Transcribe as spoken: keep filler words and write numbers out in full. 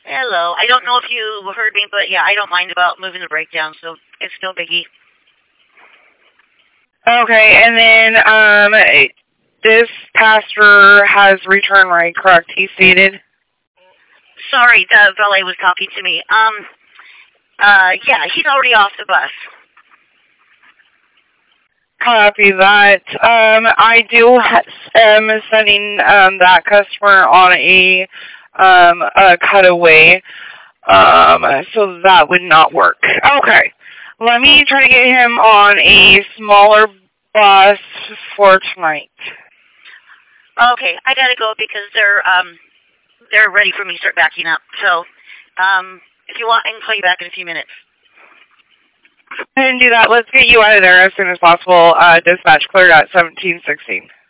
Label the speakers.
Speaker 1: Hello. I don't know if you heard me, but yeah, I don't mind about moving the breakdown, so it's no biggie.
Speaker 2: Okay, and then um, this pastor has returned right, correct? He stated.
Speaker 1: Sorry, the valet was talking to me. Um, uh, yeah, he's already off the bus.
Speaker 2: Copy that. Um, I do ha- am sending um, that customer on a um, a cutaway, um, so that would not work. Okay, let me try to get him on a smaller bus for tonight.
Speaker 1: Okay, I gotta go because they're um they're ready for me to start backing up. So, um, if you want, I can call you back in a few minutes.
Speaker 2: And do that. Let's get you out of there as soon as possible. Uh, dispatch cleared at seventeen sixteen.